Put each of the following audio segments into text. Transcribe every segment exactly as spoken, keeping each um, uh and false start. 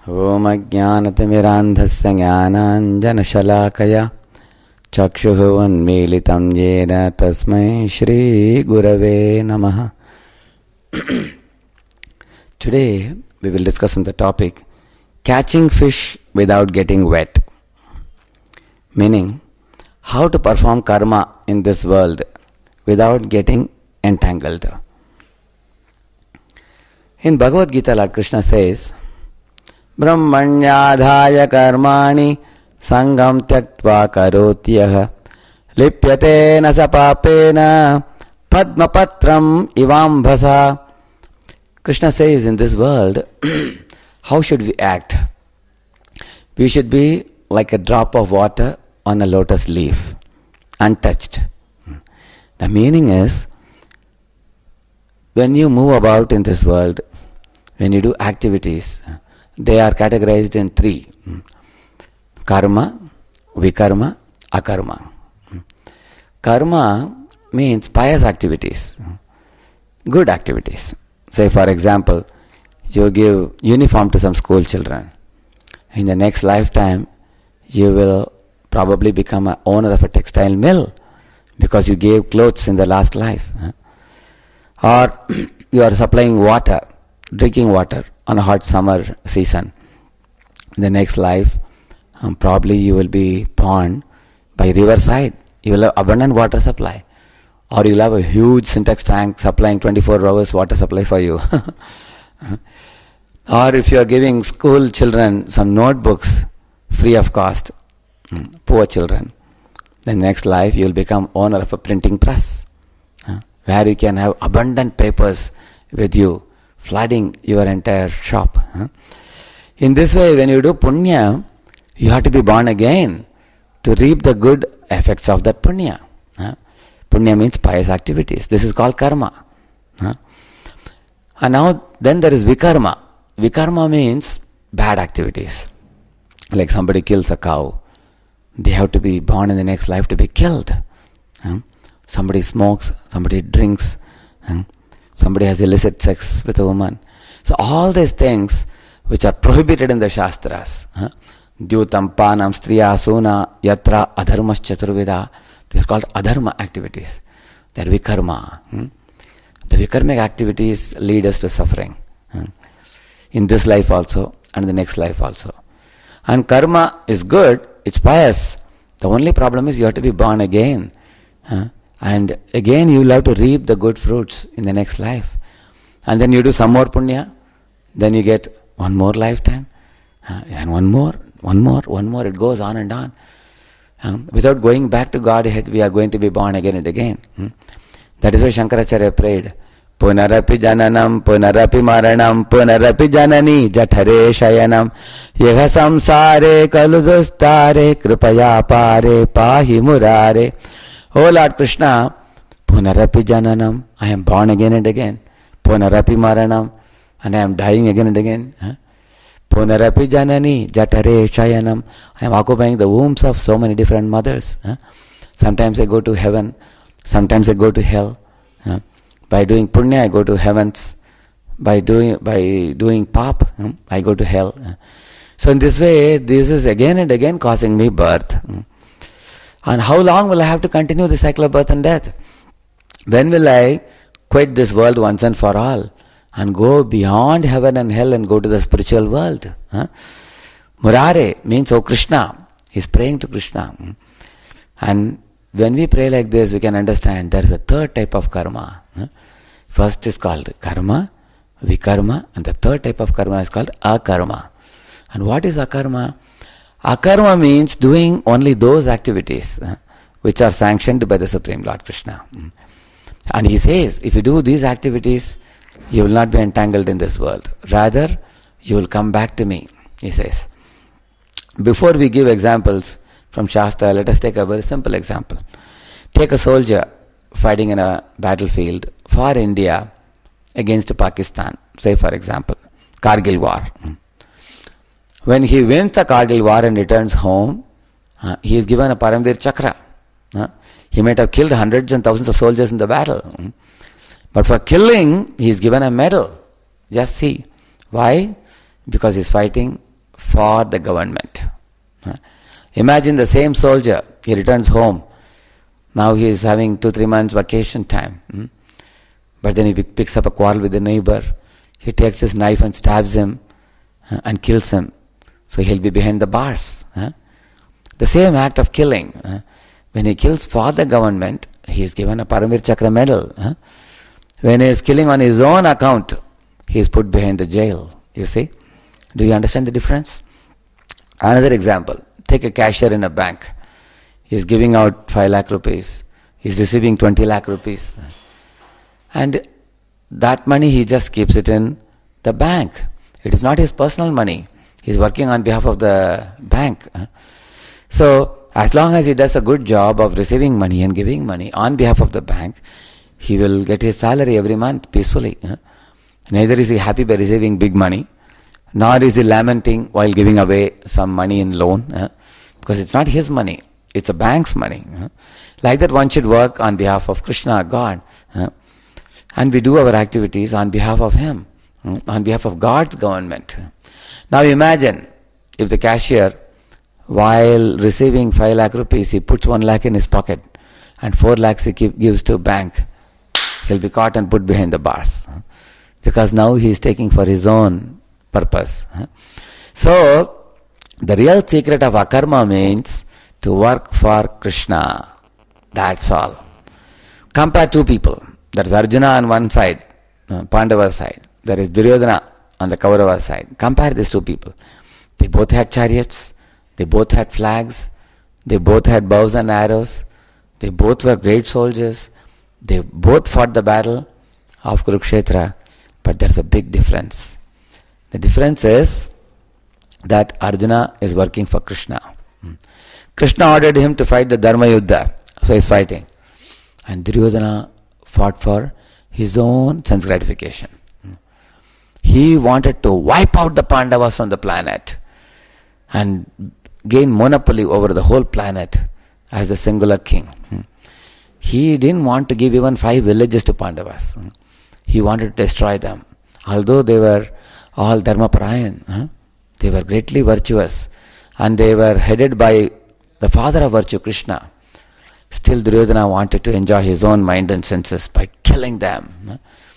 Om Ajnanatimirandhasya Jnananjanashalakaya Chakshuhu Unmilitam Yena Tasmai Shri Gurave Namaha. Today we will discuss on the topic catching fish without getting wet. Meaning, how to perform karma in this world without getting entangled. In Bhagavad Gita, Lord Krishna says, Brahmanyadhaya karmani sangam tyaktva karotyah lipyate nasapapena padmapatram ivambhasa. Krishna says, in this world, how should we act? We should be like a drop of water on a lotus leaf, untouched. The meaning is, when you move about in this world, when you do activities, they are categorized in three: karma, vikarma, akarma. Karma means pious activities, good activities. Say, for example, you give uniform to some school children. In the next lifetime, you will probably become an owner of a textile mill because you gave clothes in the last life. Or you are supplying water, drinking water on a hot summer season. In the next life, um, probably you will be born by riverside. You will have abundant water supply. Or you will have a huge syntax tank supplying twenty-four hours water supply for you. Or if you are giving school children some notebooks free of cost, poor children, then next life you will become owner of a printing press, where you can have abundant papers with you, flooding your entire shop. In this way, when you do punya, you have to be born again to reap the good effects of that punya. Punya means pious activities. This is called karma. And now, then there is vikarma. Vikarma means bad activities. Like somebody kills a cow, they have to be born in the next life to be killed. Somebody smokes, somebody drinks, somebody has illicit sex with a woman. So all these things which are prohibited in the Shastras, Dyutam Panam Striya Suna Yatra Adharmas Chaturvida, they are called adharma activities. They are vikarma. The vikarmic activities lead us to suffering. In this life also and the next life also. And karma is good, it's pious. The only problem is you have to be born again. And again you will have to reap the good fruits in the next life. And then you do some more punya, then you get one more lifetime, and one more, one more, one more, it goes on and on. Um, without going back to Godhead, we are going to be born again and again. Hmm? That is why Shankaracharya prayed, Punarapi jananam, punarapi maranam, punarapi janani, jathare shayanam, yeha samsare kaludustare, kripaya pare, pahi murare. Oh Lord Krishna, punarapi jananam, I am born again and again. Punarapi maranam, and I am dying again and again. Huh? Punarapi janani, jathare shayanam, I am occupying the wombs of so many different mothers. Huh? Sometimes I go to heaven, sometimes I go to hell. Huh? By doing punya, I go to heavens. By doing by doing pap, hmm, I go to hell. So in this way, this is again and again causing me birth. And how long will I have to continue the cycle of birth and death? When will I quit this world once and for all and go beyond heaven and hell and go to the spiritual world? Huh? Murare means, oh Krishna. He's praying to Krishna. And when we pray like this, we can understand there is a third type of karma. First is called karma, vikarma, and the third type of karma is called akarma. And what is akarma? Akarma means doing only those activities which are sanctioned by the Supreme Lord Krishna. And he says, if you do these activities, you will not be entangled in this world. Rather, you will come back to me, he says. Before we give examples from Shastra, let us take a very simple example. Take a soldier fighting in a battlefield for India against Pakistan, say for example, Kargil war. When he wins the Kargil war and returns home, uh, he is given a Paramvir Chakra. Uh, he might have killed hundreds and thousands of soldiers in the battle. But for killing, he is given a medal. Just see. Why? Because he is fighting for the government. Uh, Imagine the same soldier, he returns home. Now he is having two, three months vacation time. Hmm? But then he picks up a quarrel with the neighbor. He takes his knife and stabs him uh, and kills him. So he'll be behind the bars. Huh? The same act of killing. Uh, when he kills for the government, he is given a Paramvir Chakra medal. Huh? When he is killing on his own account, he is put behind the jail. You see? Do you understand the difference? Another example. Take a cashier in a bank. He is giving out five lakh rupees. He is receiving twenty lakh rupees. And that money he just keeps it in the bank. It is not his personal money. He is working on behalf of the bank. So, as long as he does a good job of receiving money and giving money on behalf of the bank, he will get his salary every month peacefully. Neither is he happy by receiving big money, nor is he lamenting while giving away some money in loan, because it's not his money, it's a bank's money. Like that one should work on behalf of Krishna, God. And we do our activities on behalf of Him, on behalf of God's government. Now imagine if the cashier, while receiving five lakh rupees, he puts one lakh in his pocket and four lakhs he keep, gives to bank. He'll be caught and put behind the bars. Because now he is taking for his own purpose. So, the real secret of akarma means to work for Krishna. That's all. Compare two people. There is Arjuna on one side, Pandava side. There is Duryodhana on the Kaurava side. Compare these two people. They both had chariots. They both had flags. They both had bows and arrows. They both were great soldiers. They both fought the battle of Kurukshetra. But there's a big difference. The difference is that Arjuna is working for Krishna. Krishna ordered him to fight the Dharma Yuddha. So he's fighting. And Duryodhana fought for his own sense gratification. He wanted to wipe out the Pandavas from the planet and gain monopoly over the whole planet as the singular king. He didn't want to give even five villages to Pandavas. He wanted to destroy them. Although they were all Dharmaparayan, huh? They were greatly virtuous and they were headed by the father of virtue, Krishna. Still Duryodhana wanted to enjoy his own mind and senses by killing them. Huh?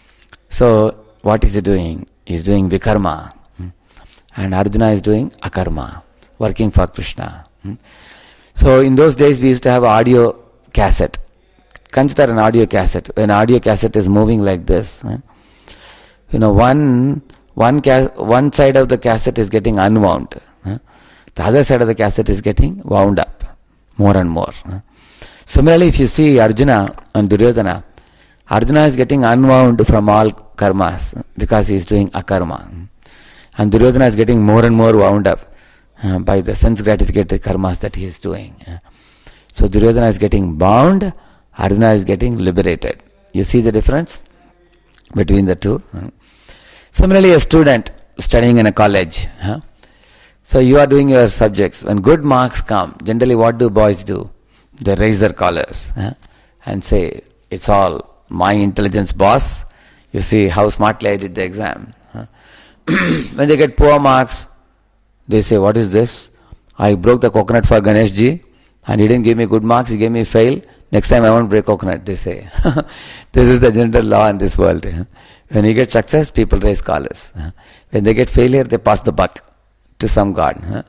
So what is he doing? He is doing vikarma. Hmm? And Arjuna is doing akarma, working for Krishna. Hmm? So in those days we used to have audio cassette. Consider an audio cassette. When audio cassette is moving like this, huh? you know, one one ca- one side of the cassette is getting unwound. Huh? The other side of the cassette is getting wound up more and more. Huh? Similarly, if you see Arjuna and Duryodhana, Arjuna is getting unwound from all karmas because he is doing akarma. And Duryodhana is getting more and more wound up uh, by the sense gratificatory karmas that he is doing. Uh. So Duryodhana is getting bound, Arjuna is getting liberated. You see the difference between the two? Uh. Similarly, a student studying in a college. Huh? So you are doing your subjects. When good marks come, generally what do boys do? They raise their collars huh? and say, it's all my intelligence, boss. You see how smartly I did the exam. Huh? When they get poor marks, they say, what is this? I broke the coconut for Ganesh ji and he didn't give me good marks, he gave me fail. Next time I won't break coconut, they say. This is the general law in this world. Huh? When you get success, people raise collars. Huh? When they get failure, they pass the buck to some god. Huh?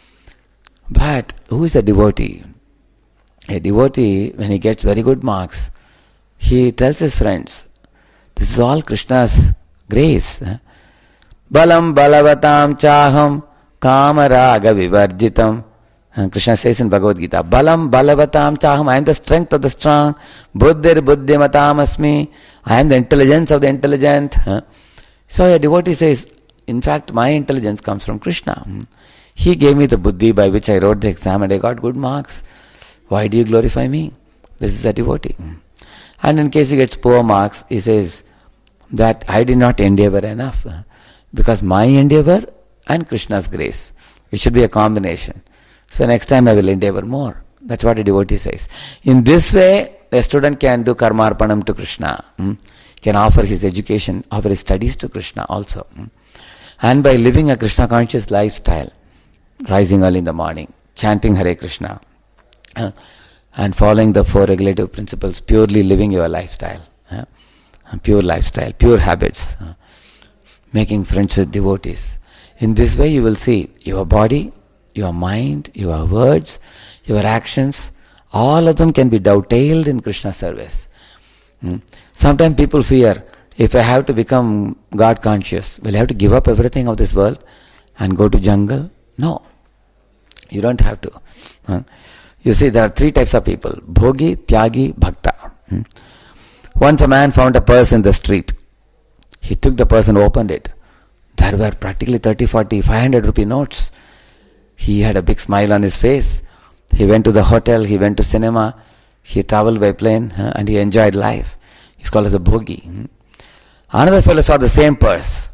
But who is a devotee? A devotee, when he gets very good marks, he tells his friends, this is all Krishna's grace. Balam balavatam chaham kamaraga vivarjitam. And Krishna says in Bhagavad Gita, Balam balavatam chaham, I am the strength of the strong. Buddhir buddhimatam asmi, I am the intelligence of the intelligent. So a devotee says, in fact, my intelligence comes from Krishna. He gave me the buddhi by which I wrote the exam and I got good marks. Why do you glorify me? This is a devotee. And in case he gets poor marks, he says that I did not endeavor enough. Because my endeavor and Krishna's grace. It should be a combination. So next time I will endeavor more. That's what a devotee says. In this way, a student can do karmarpanam to Krishna. Hmm? Can offer his education, offer his studies to Krishna also. Hmm? And by living a Krishna conscious lifestyle, rising early in the morning, chanting Hare Krishna, uh, and following the four regulative principles, purely living your lifestyle, uh, pure lifestyle, pure habits, uh, making friends with devotees. In this way you will see your body, your mind, your words, your actions, all of them can be dovetailed in Krishna service. Hmm. Sometimes people fear, if I have to become God conscious, will I have to give up everything of this world and go to jungle? No, you don't have to. Hmm. You see, there are three types of people: Bhogi, Tyagi, Bhakta. Hmm. Once a man found a purse in the street. He took the purse and opened it. There were practically thirty, forty, five hundred rupee notes. He had a big smile on his face. He went to the hotel, he went to cinema, he traveled by plane, huh, and he enjoyed life. He's called as a bhogi. Hmm. Another fellow saw the same purse,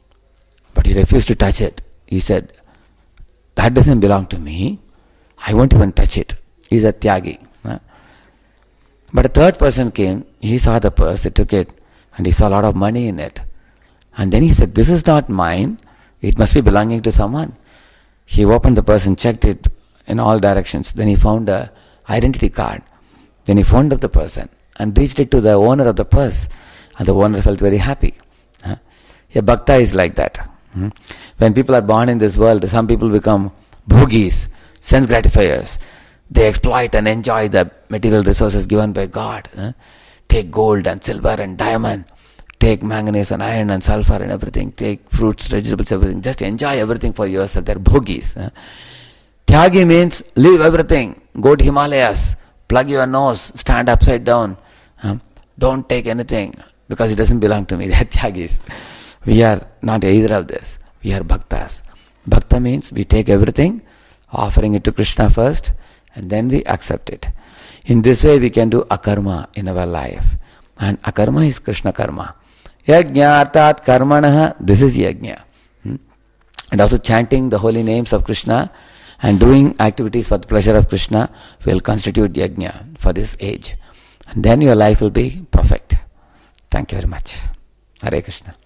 but he refused to touch it. He said, that doesn't belong to me. I won't even touch it. He's a tyagi. Huh. But a third person came, he saw the purse, he took it, and he saw a lot of money in it. And then he said, this is not mine, it must be belonging to someone. He opened the purse and checked it in all directions. Then he found a identity card. Then he phoned up the person and reached it to the owner of the purse. And the owner felt very happy. Huh? A bhakta is like that. Hmm? When people are born in this world, some people become bhogis, sense gratifiers. They exploit and enjoy the material resources given by God. Huh? Take gold and silver and diamond. Take manganese and iron and sulfur and everything. Take fruits, vegetables, everything. Just enjoy everything for yourself. They're bhogis. Huh? Tyagi means leave everything. Go to Himalayas. Plug your nose. Stand upside down. Huh? Don't take anything because it doesn't belong to me. They're tyagis. We are not either of this. We are bhaktas. Bhakta means we take everything, offering it to Krishna first, and then we accept it. In this way we can do akarma in our life. And akarma is Krishna karma. Yajna artat karmanaha, this is yajna. Hmm? And also chanting the holy names of Krishna and doing activities for the pleasure of Krishna will constitute yajna for this age. And then your life will be perfect. Thank you very much. Hare Krishna.